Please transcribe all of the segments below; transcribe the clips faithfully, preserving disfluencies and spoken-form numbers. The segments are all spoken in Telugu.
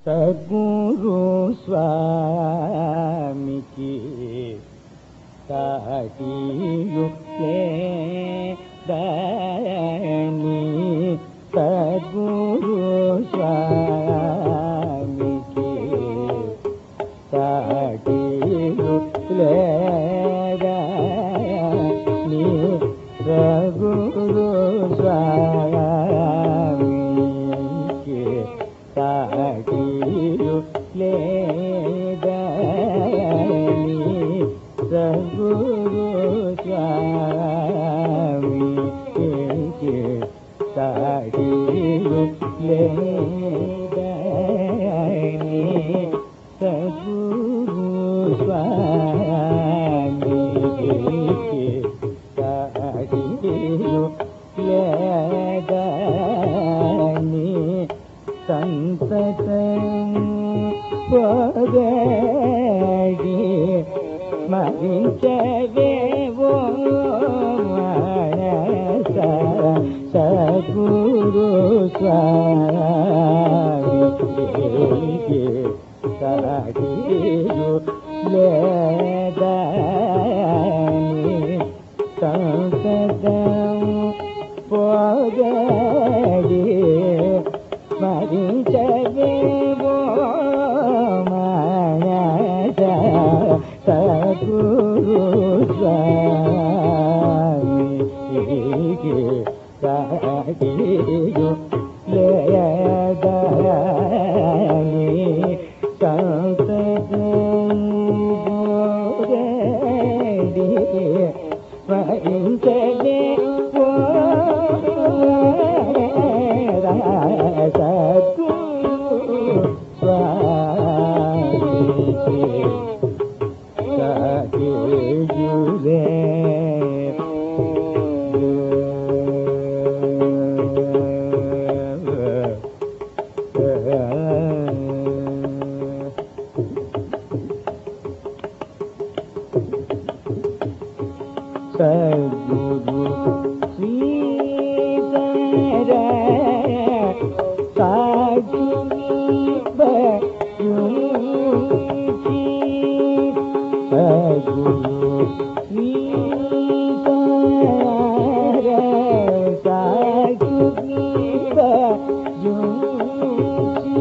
సద్గురు స్వామికి సాటియు లేదని సద్గురు స్వామికి సాటియు లేదని సద్గురు స్వామికి సాటియు లేదని సద్గురు స్వామికి సాటియు లేదని సద్గురు స్వామికి సాటియు లేదని సంతతం పొగడి స్మరించవేవో మనస సద్గురు స్వామికి సాటియు లేదని సంతతం పొగడి స్మరించవేవో మనస సద్గురు స్వామికి సాటియు లేదని సంతతం పొగడి స్మరించవేవో సద్గురు స్వామికి సాటియు సద్గురు శ్రీధర సాధుని బయుచి సద్గురు శ్రీధర సాధుని బయుచి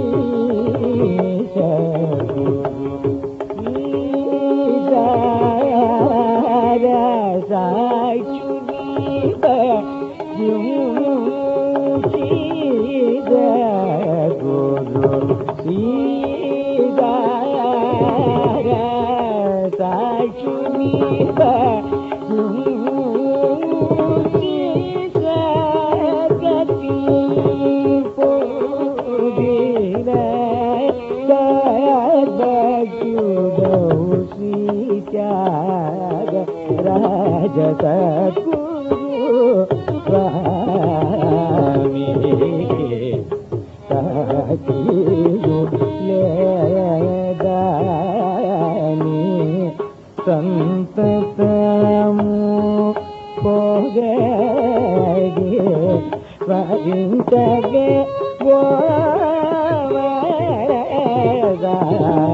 సద్గురు శ్రీధర సాధుని బయుచి సద్గురు శ్రీధర సాధుని బయుచి సద్గతి పొందిన సద్భక్తుడౌ శ్రీత్యాగ రాజ సద్గురు స్వామికి సాటియు లేదని సంతతము పొగడి స్మరించవేవో మనస